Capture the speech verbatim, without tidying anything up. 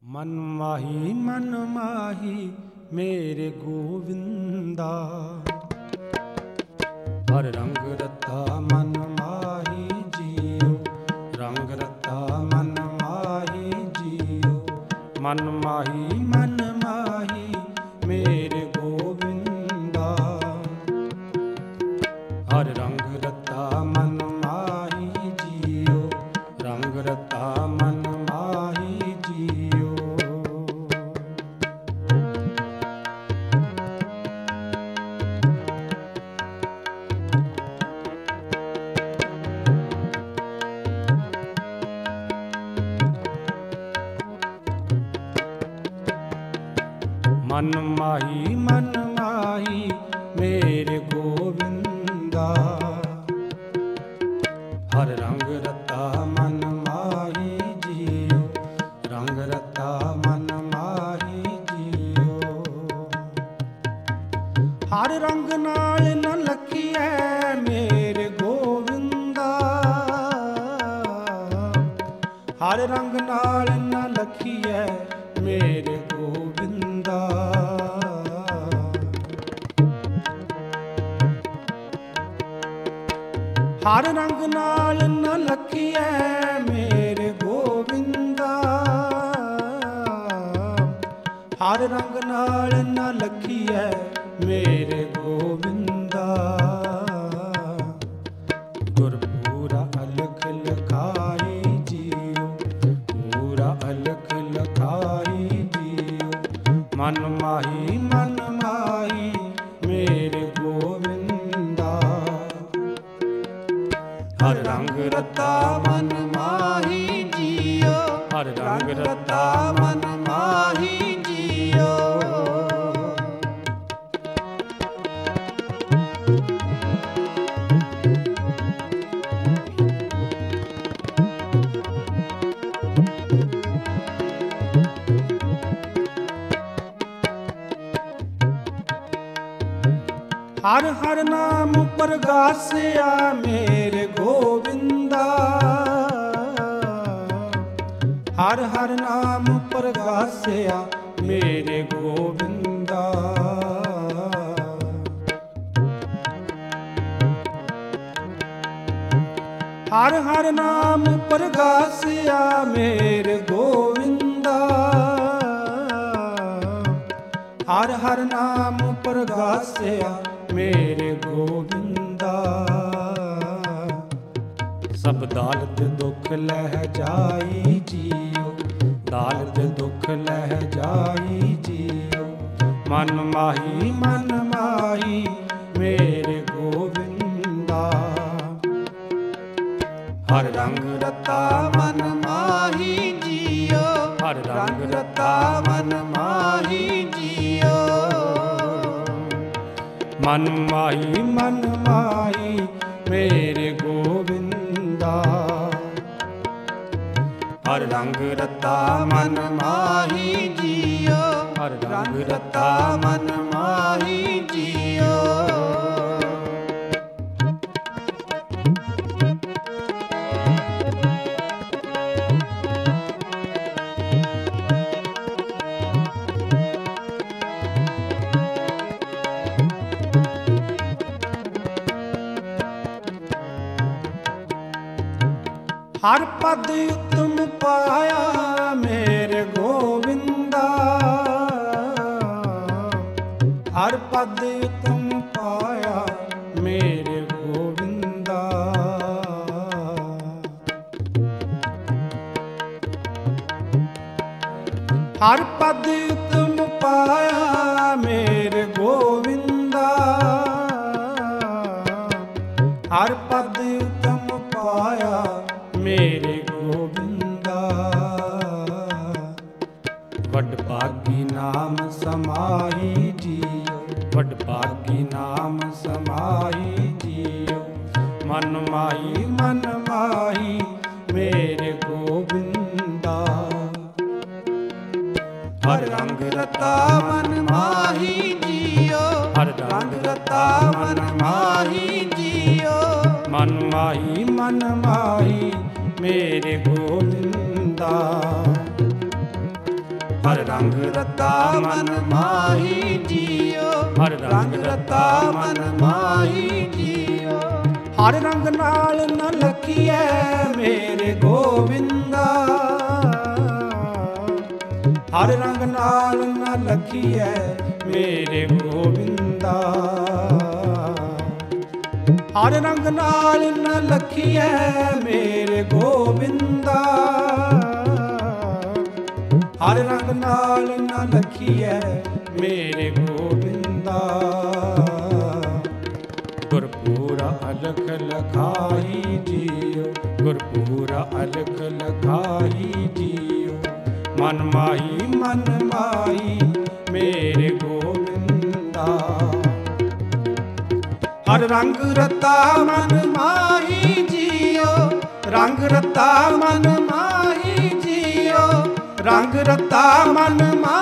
मन माही मन माही मेरे गोविंदा, हर रंग रता मन माही जियो, रंग रता मन माही जियो। मन माही मन माही मेरे गोविंदा, हर रंग रता मन माही जियो, रंग रता मन माही जियो। मन माही मन माही मेरे गोविंदा, हर रंग रता मन माही जियो, रंग रता मन माही जियो। हर रंग नाल न लखिए मेरे गोविंदा, हर रंग नाल न लखिए मेरे गोविंदा। हर रंग नाल न लखिए मेरे गोविंदा, हर रंग नाल न लखिए मेरे गोविंदा। गुर पूरा अलख लखाई जियो, पूरा अलख लखाई जियो। मन माही मन माही मेरे गोविंदा, हर रंग रता मन माही जियो, हर रंग रता मन माही जियो। हर हर नाम प्रगासिया मेरे गोविंदा, हर हर नाम प्रगासिया मेरे गोविंदा। हर हर नाम प्रगासिया मेरे गोविंदा, हर हर नाम प्रगासिया मेरे गोविंदा। सब दालत दुख लह जाई जियो, दालत दुख लह जाई जियो। मन माही मन माही मेरे गोविंदा, हर रंग रता मन माही जियो, हर रंग रता मन माही जियो। मन माही मन माही मेरे गोविंदा, हर रंग रता मन माही जियो, हर रंग रता मन माही जियो। हर पद उत्तम पाया मेरे गोविंदा, हर पद उत्तम पाया मेरे गोविंदा। हर पद उत्तम पाया मेरे गोविंदा, हर पद उत्तम पाया मेरे गोविंदा। वड भागी नाम समाही जियो, वड भागी नाम समाही जियो। मन माही मन माही मेरे गोविंदा, हर रंग रता मन माही जियो, हर रंग रता मन माही जियो। मन माही मन माही मेरे गोविंदा, ਹਰ ਰੰਗ ਰਤਾ ਮਨ ਮਾਹੀ ਜੀਓ, ਹਰ ਰੰਗ ਰਤਾ ਮਨ ਮਾਹੀ ਜੀਓ। ਹਰ ਰੰਗ ਨਾਲ ਨ ਲਖੀਐ ਮੇਰੇ ਗੋਬਿੰਦਾ, ਹਰ ਰੰਗ ਨਾਲ ਨ ਲਖੀਐ ਮੇਰੇ ਗੋਬਿੰਦਾ। ਹਰ ਰੰਗ ਨਾਲ ਨ ਲਖੀਐ ਮੇਰੇ ਗੋਬਿੰਦਾ, ਹਰ ਰੰਗ ਨਾਲ ਨ ਲਖੀਐ ਮੇਰੇ ਗੋਬਿੰਦਾ। ਗੁਰਪੂਰਾ ਅਲਖ ਲਖਾਈ ਜੀਓ, ਗੁਰਪੂਰਾ ਅਲਖ ਲਖਾਈ ਜੀਓ। ਮਨ ਮਾਹੀ ਮਨ ਮਾਹੀ ਮੇਰੇ ਗੋਬਿੰਦਾ, ਹਰ ਰੰਗ ਰਤਾ ਮਨ ਮਾਹੀ ਜੀਓ, ਰੰਗ ਰਤਾ ਮਨ ਮਾਹੀ ਜੀਓ, ਰੰਗ ਰਤਾ ਮਨ ਮਾਹੀ